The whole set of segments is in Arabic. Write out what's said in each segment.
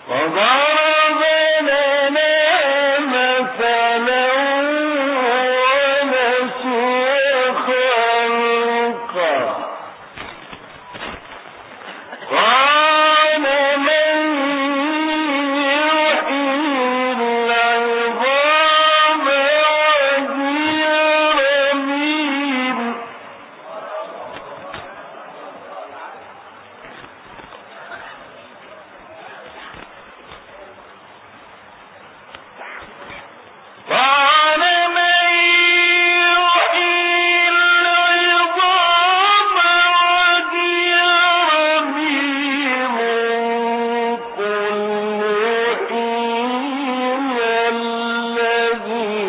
وضرب لنا مثلا ونسي خلقه قال من يحيي العظام وهي رميم قال من يحيي العظام وهي رميم قل يحييها الذي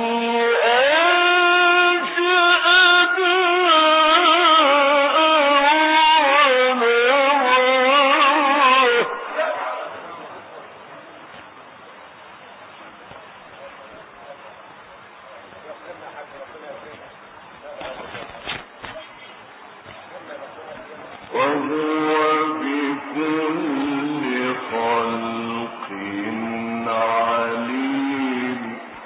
وهو بكل خلق عليم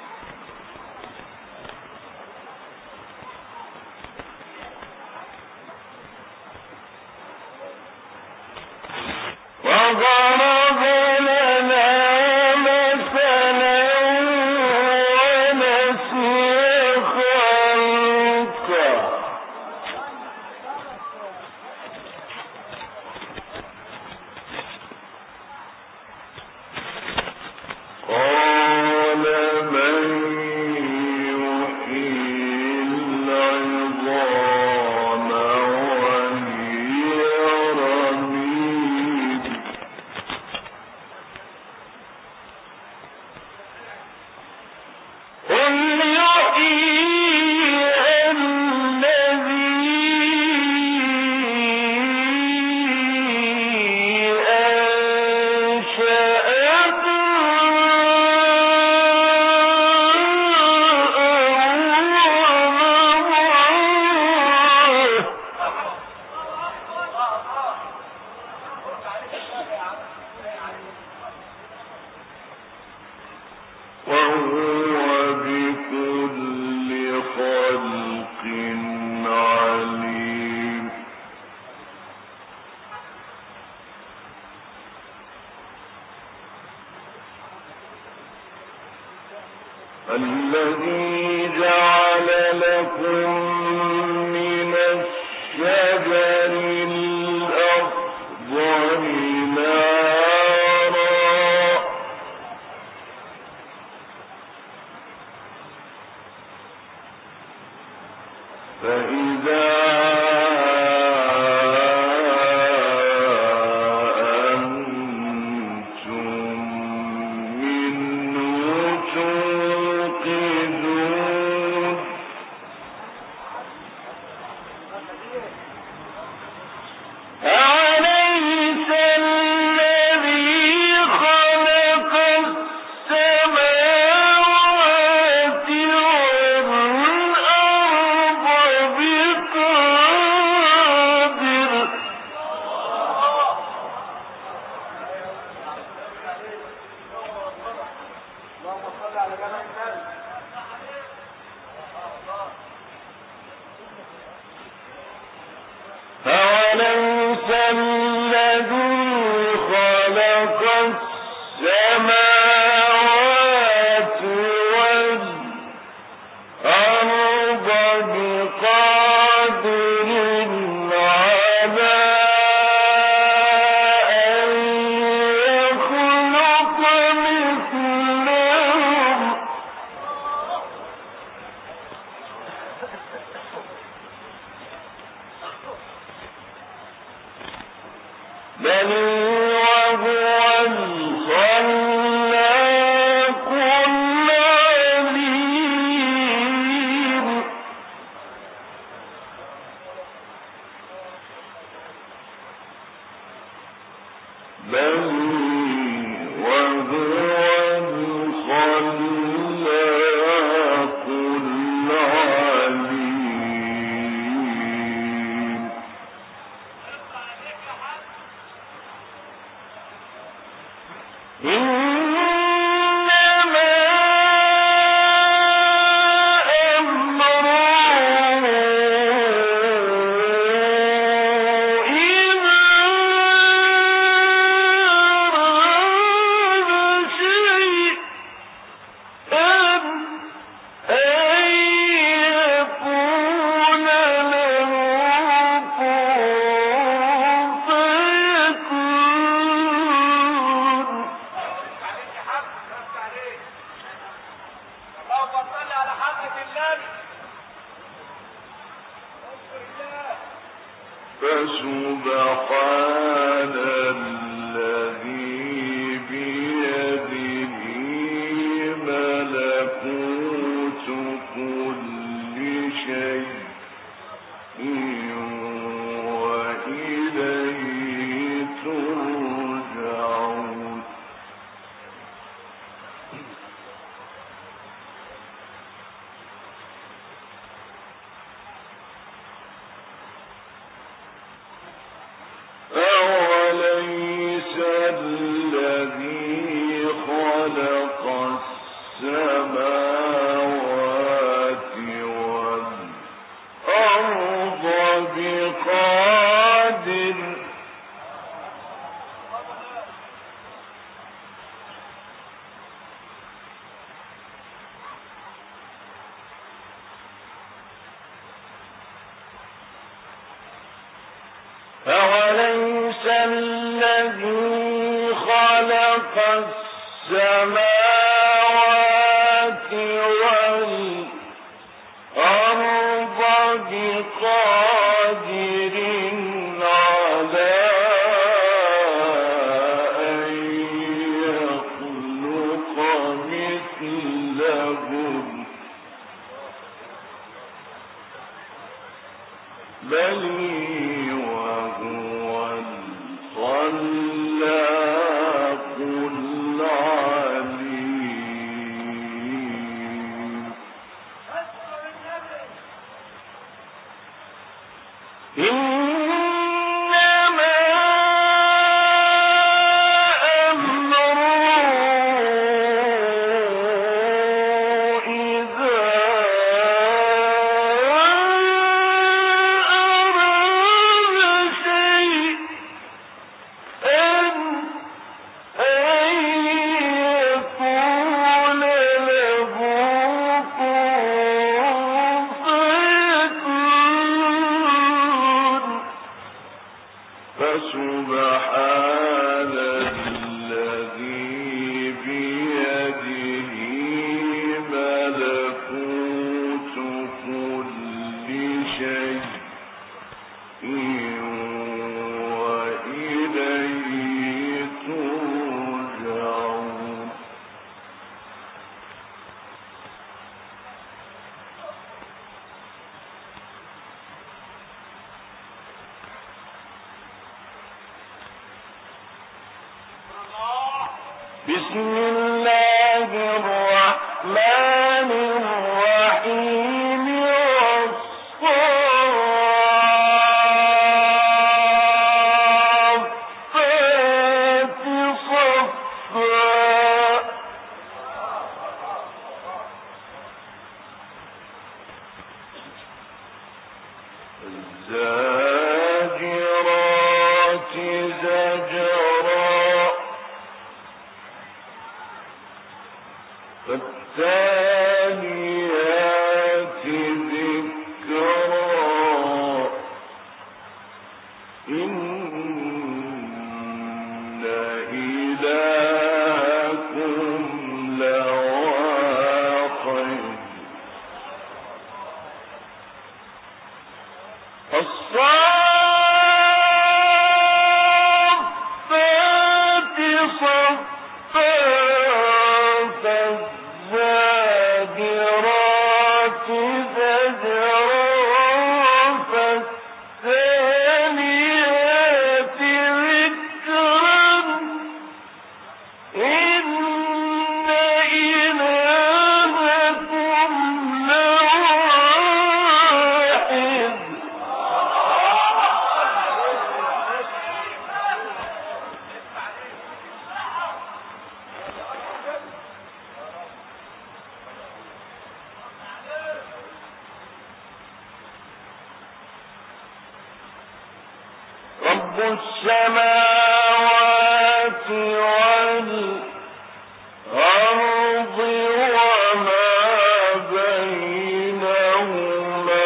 وضرب لنا مثلا ونسي خلقه قال من يحيي العظام وهي رميم قل يحييها الذي وهو بكل خلق عليم الذي جعل لكم من الشجر الأخضر نارا فإذا أنتم منه توقدون أليس الذي خلق السماوات والأرض بقادر أوليس الذي خلق السماوات والأرض بقادر على أن يخلق مثلهم بل وهو الخلاق العليم بل وهو الخلاق العليم أوليس الذي خلق السماوات والأرض بقادر على أن يخلق مثلهم بل وهو الخلاق العليم إنما أمره إذا أراد شيئا أن يقول له كن فيكون فسبحان الذي بيده ملكوت كل شيء وإليه ترجعون بسم الله الرحمن الرحيم والصافات صفا الزاجرات زجرا فالتاليات ذكرا إن إلهكم لواحد الصافات صفا فالزاجرات زجرا فالتاليات ذكرا إن إلهكم لواحد السماوات والأرض وما بينهما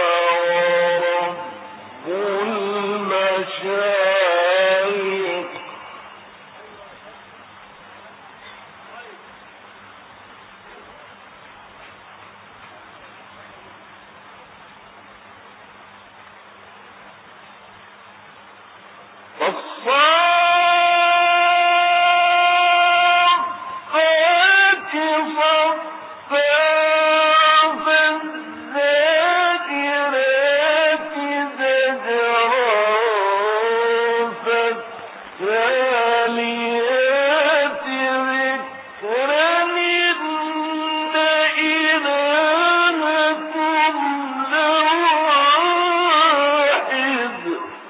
ورب المشارق فالصافات صفا فالزاجرات زجرا فالتاليات ذكرا إن إلهكم لواحد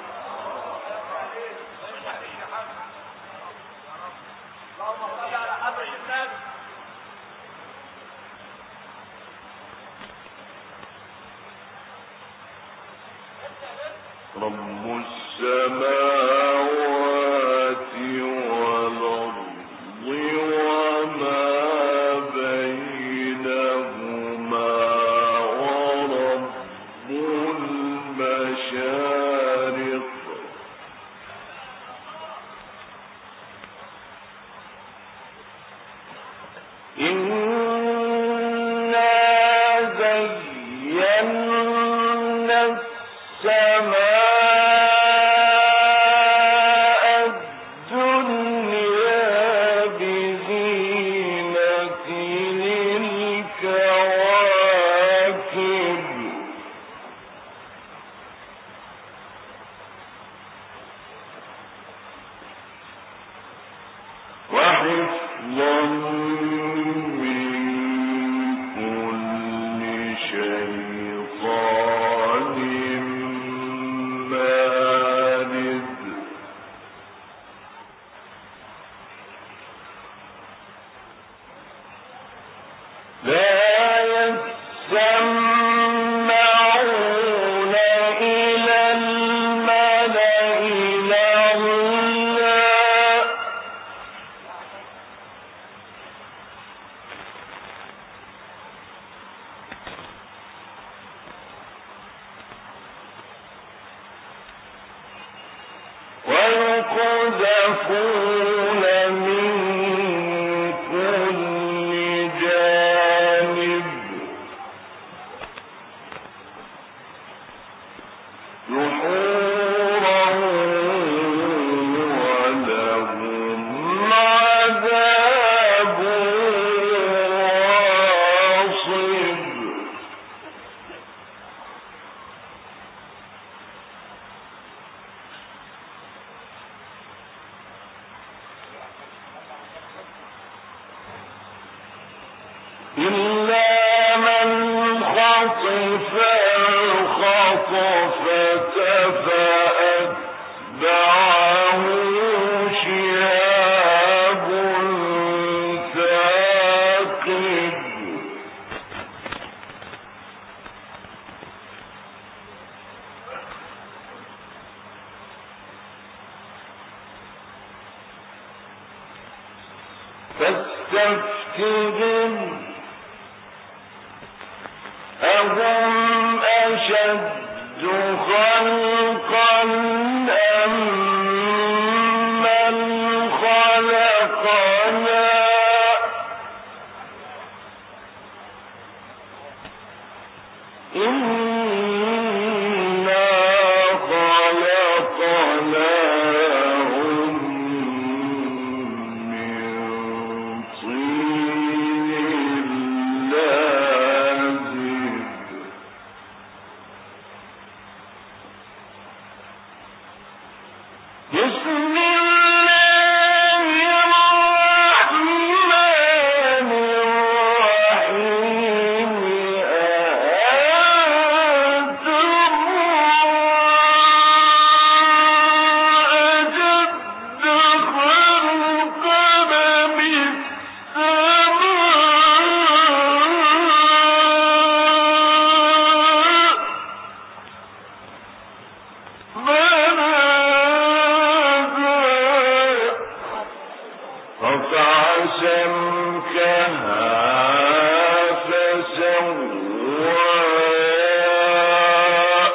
رب السماوات والأرض وما بينهما ورب المشارق إنا زينا السماء الدنيا بزينة الكواكب وحفظا من كل شيطان مارد لا يسمعون إلى الملأ الأعلى ويقذفون من كل جانب دحورا ولهم عذاب واصب إلا من خطف الخطفة فأتبعه شهاب ثاقب فاستفتهم أهم أشد خلقا أم من خلقنا إنا خلقناهم من طين لازب بسم الله الرحمن الرحيم رفع سمكها فسواها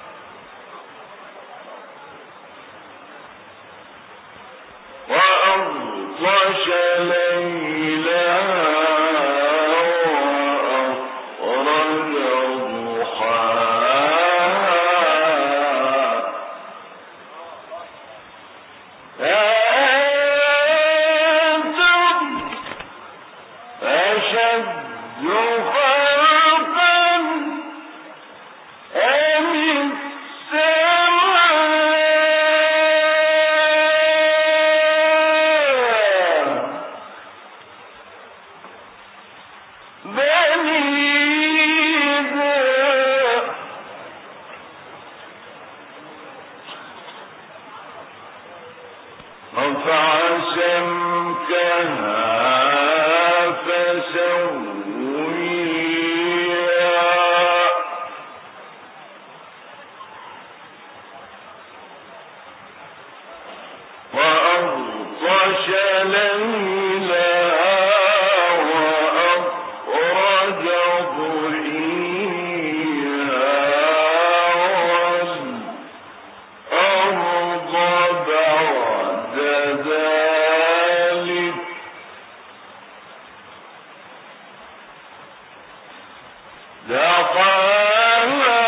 وأغطش ليلها وأخرج ضحاها أأنتم أشد خلقا أم السماء بنيها رفع سمكها فسويها وأغطش ليلها وأخرج ضحيها والأرض بعد ذلك دحاها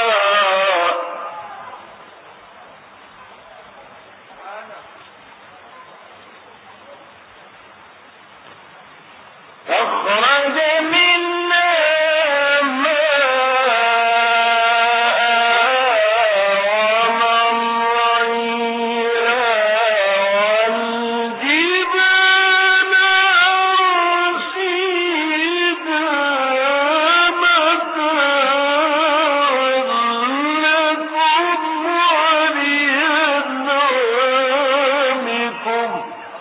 أخرج منها ماءها ومرعيها والجبال أرسيها متاعا لكم ولأنعامكم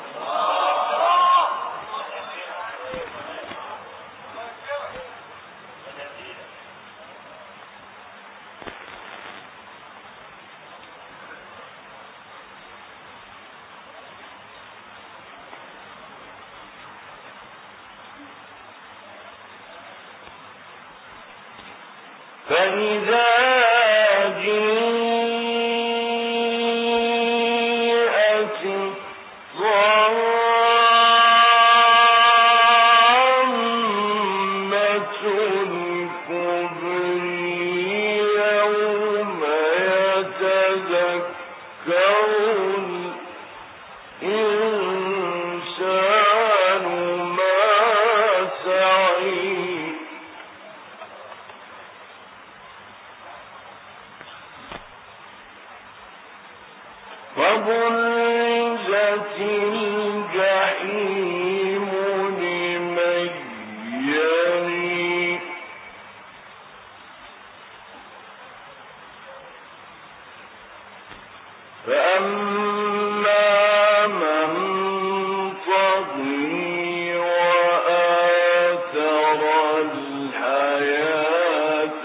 فإذا جاءت الطامة الكبرى يوم يتذكر الإنسان ما سعى وبرزت الجحيم لمن يرى فأما من طغى وآثر الحياة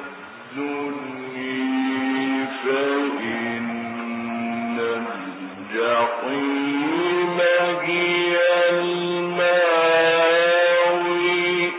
الدنيا فإن الجحيم هي المأوى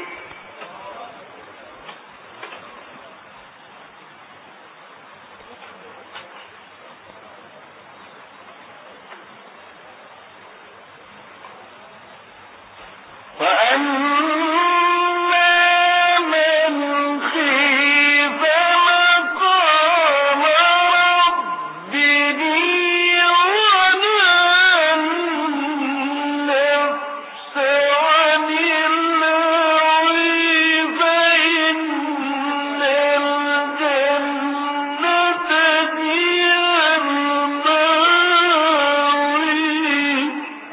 وأما من خيف مقام ربه ونهى النفس عن الهوى فإن الجنة هي المأوى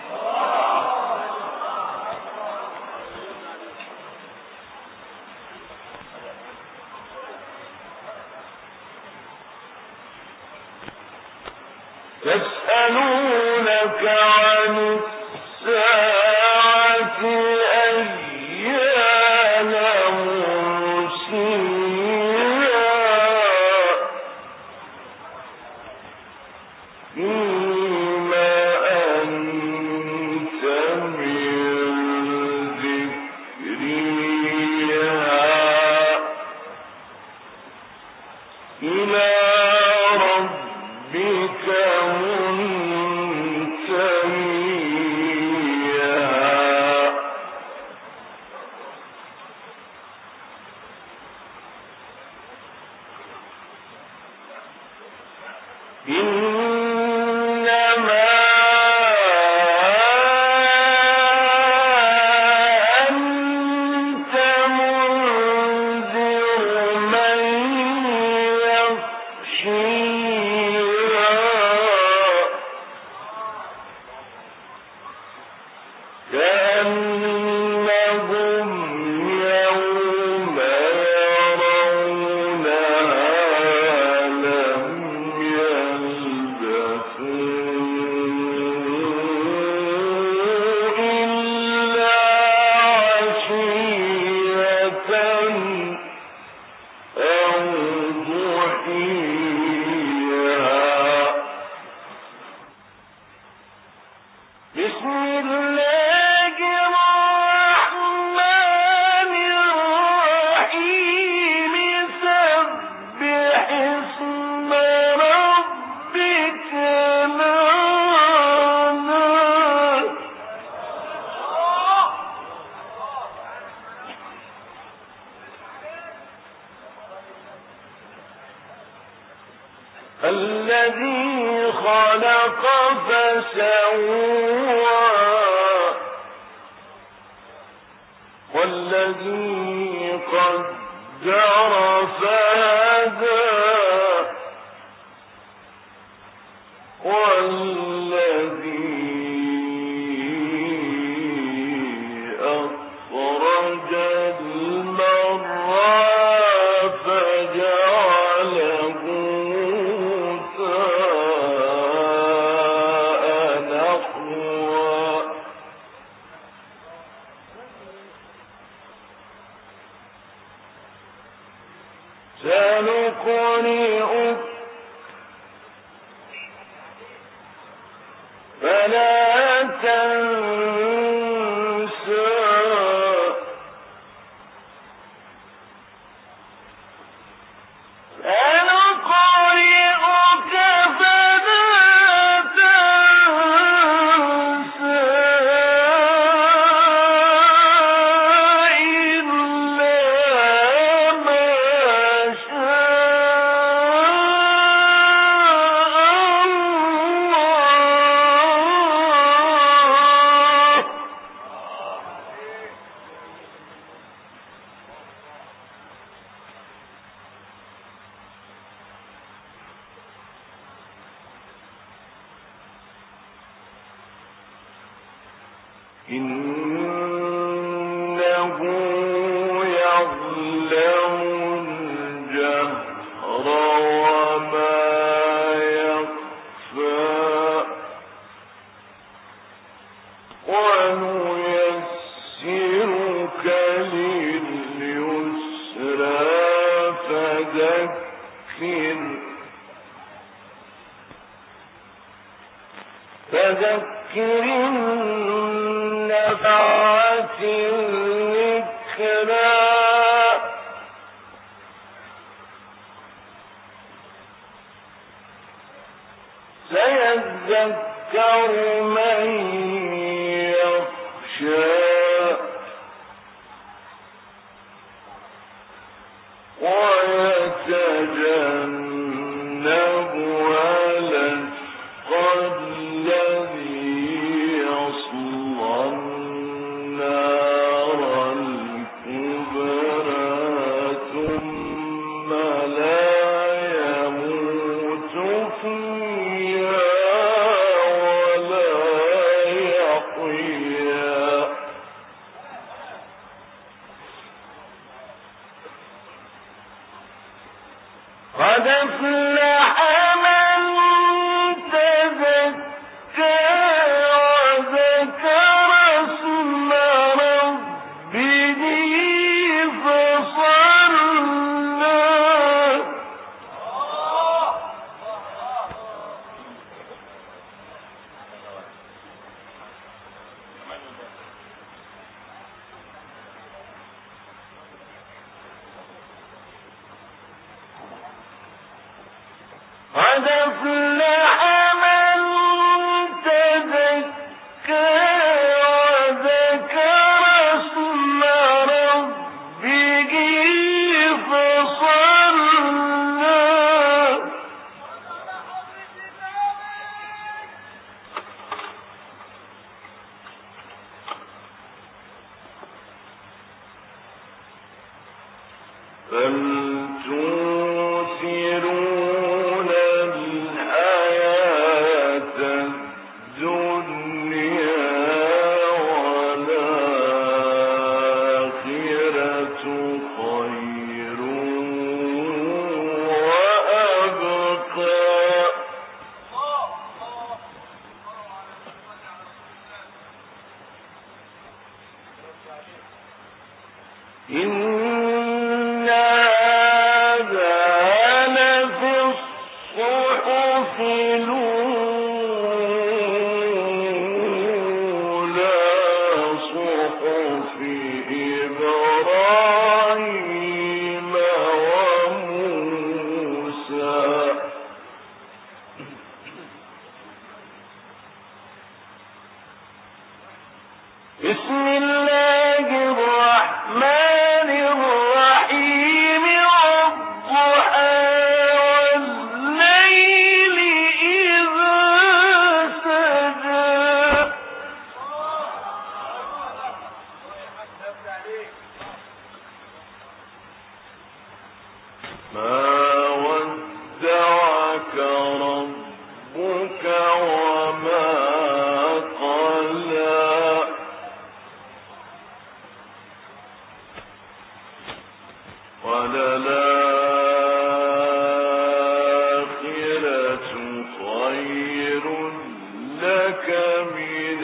يسألونك عن الساعة أيان مرسيها فيما أنت من كأنهم يوم يرونها لم يلبثوا إلا عشية أو ضحيها. بسم الله الرحمن الرحيم. سبح اسم ربك الأعلى. الذي خلق فسوى والذي قدر فهدى والذي أخرج المرعى فجعله غثاء نحوا. سنقرئك فلا تنسى. سنقرئك فلا تنسى إلا ما شاء الله. إنه يعلم الجهر وما يخفى ونيسرك لليسرى فذكر النفعة الذكرى. سيذكر من يخشى ويتجنبها الأشقى الذي يصلى النار الكبرى ثم لا يموت فيها ولا يحيا. قد أفلح من تزكى وذكر اسم ربه فصلى. قد أفلح من تزكى وذكر اسم ربه فصلى. بل تؤثرون الحياة الدنيا إن هذا لفي الصحف الأولى صحف إبراهيم وموسى. بسم الله الرحمن الرحيم. والضحى والليل إذا سجى. ما ودعك ربك وما قلى. وللآخرة خير لك من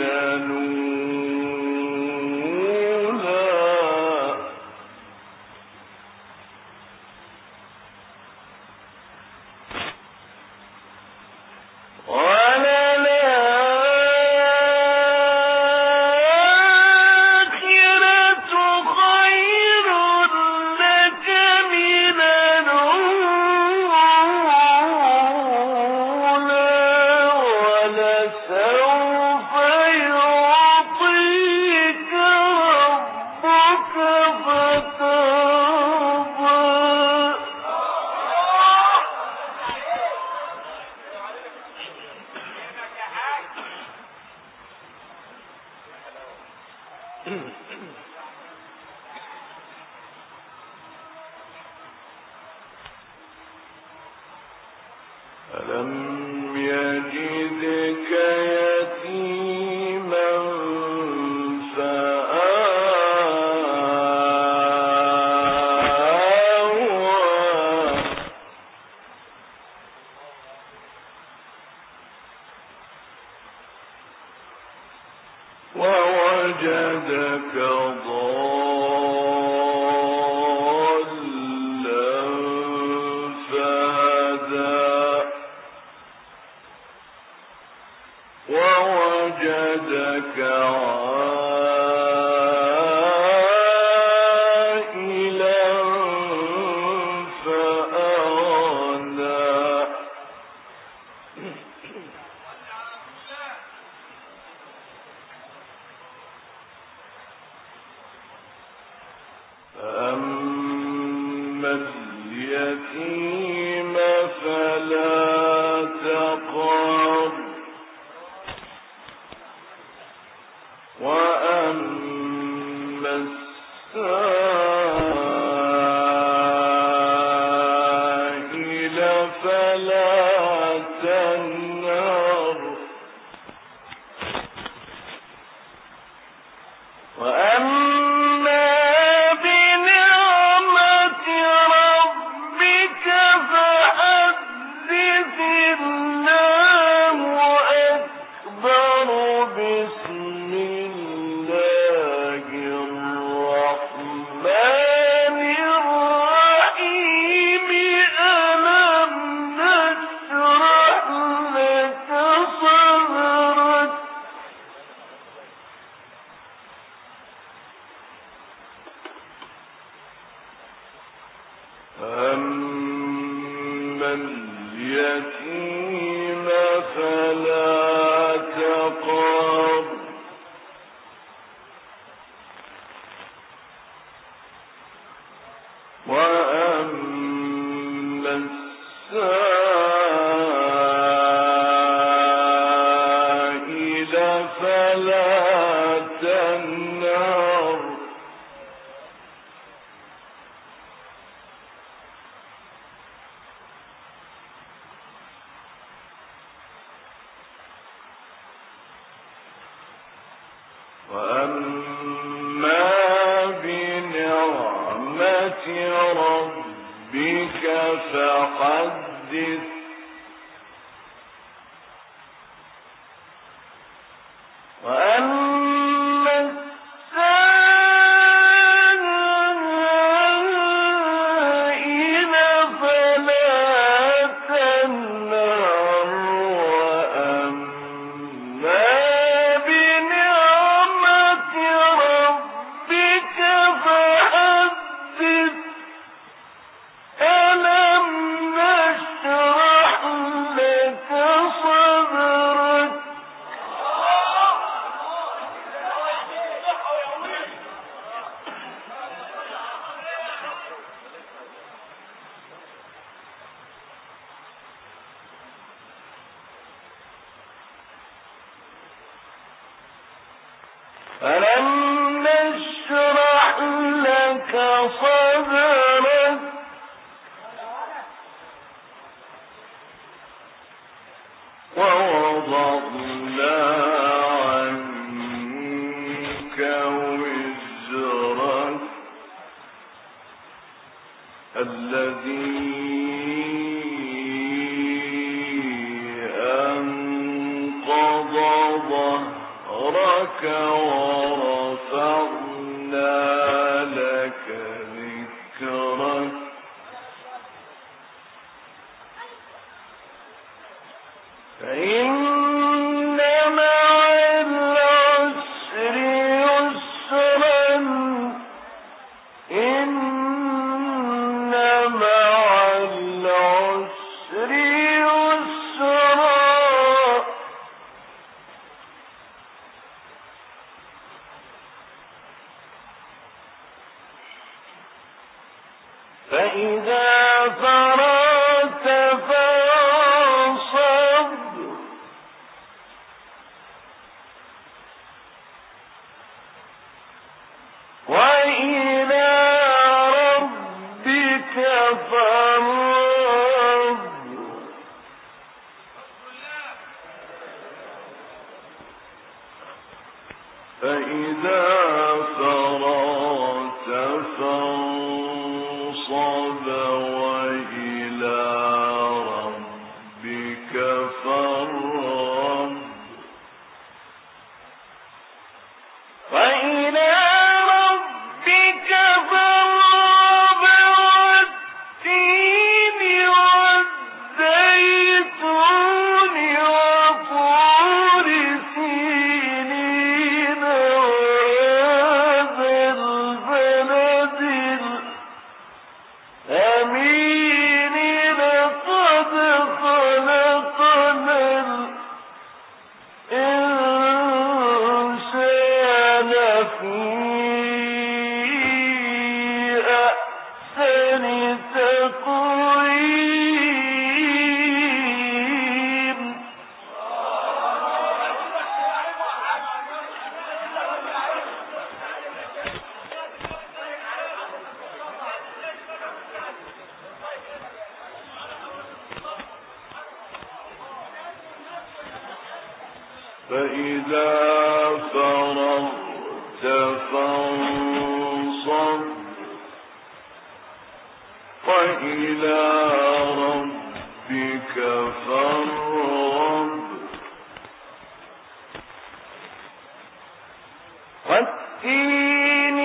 الأولى. ألم يجدك يتيما فآوى. ووجدك ضالا فهدى. ووجدك عائلا فأغنى. فأما اليتيم فلا تقهر. وأما السائل فلا تنهر. وأما بنعمة ربك فحدث. الله أكبر. بسم الله الرحمن الرحيم. ألم نشرح لك صدرك. أما اليتيم فلا تقهر. وأما السائل فلا تنهر. وأما بنعمة ربك فحدث. وأما السائل ألم نشرح لك صدرك ووضعنا عنك وزرك الذي أنقض ظهرك ورفعنا لك ذكرك فإن مع العسر يسرا إن مع العسر يسرا فإذا فرغت فانصب وإلى ربك فارغب فإذا فرغت فانصب وإلى ربك فارغب وإلى ربك فارغب والتين والزيتون وطور سينين وهذا البلد الأمين لقد خلقنا الإنسان في أحسن تقويم فإذا فرغت فانصب وإلى ربك فارغب والتين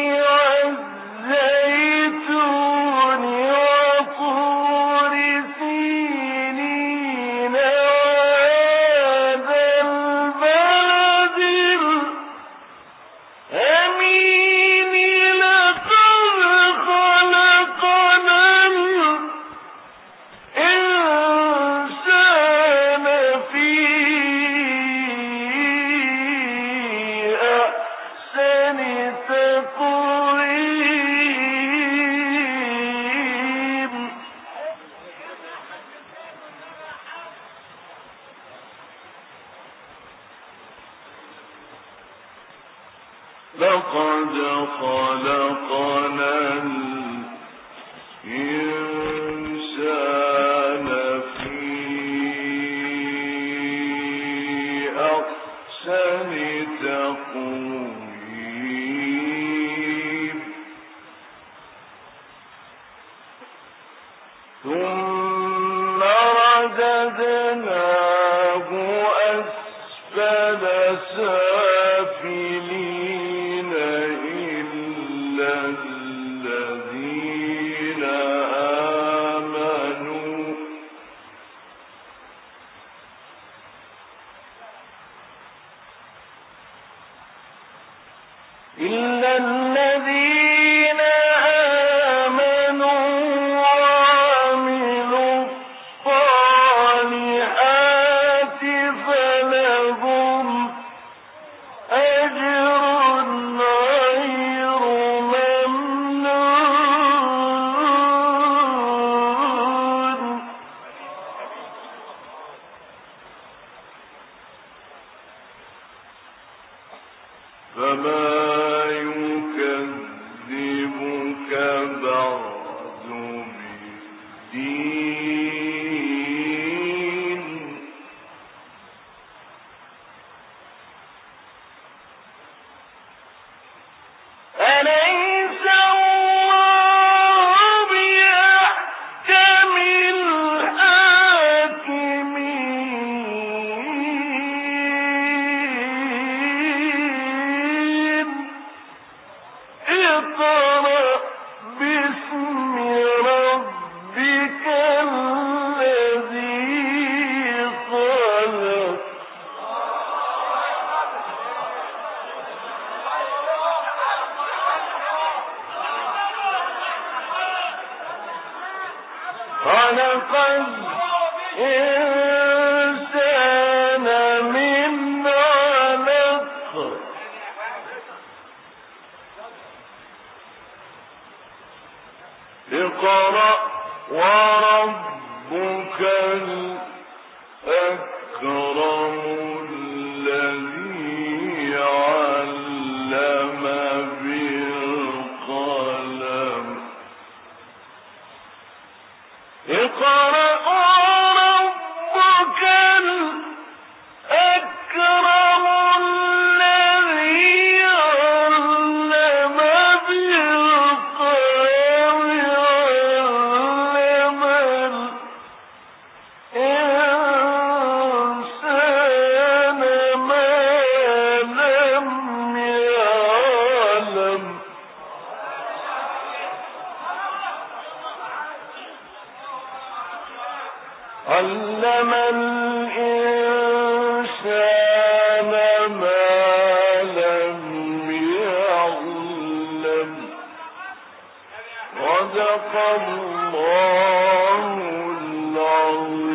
والزيتون وطور سينين وهذا البلد الأمين لقد خلقنا الإنسان في أحسن تقويم لقد خلقنا الإنسان في أحسن تقويم ثم رددناه أسفل سافلين إلا الذين آمنوا وعملوا الصالحات فلهم أجر غير ممنون فما اقرأ باسم ربك الذي خلق خلق الإنسان من علق اقرأ وربك الأكرم الذي علم بالقلم اقرأ وربك الأكرم الذي علم بالقلم علم الإنسان ما لم يعلم علم الإنسان ما لم يعلم صدق الله العظيم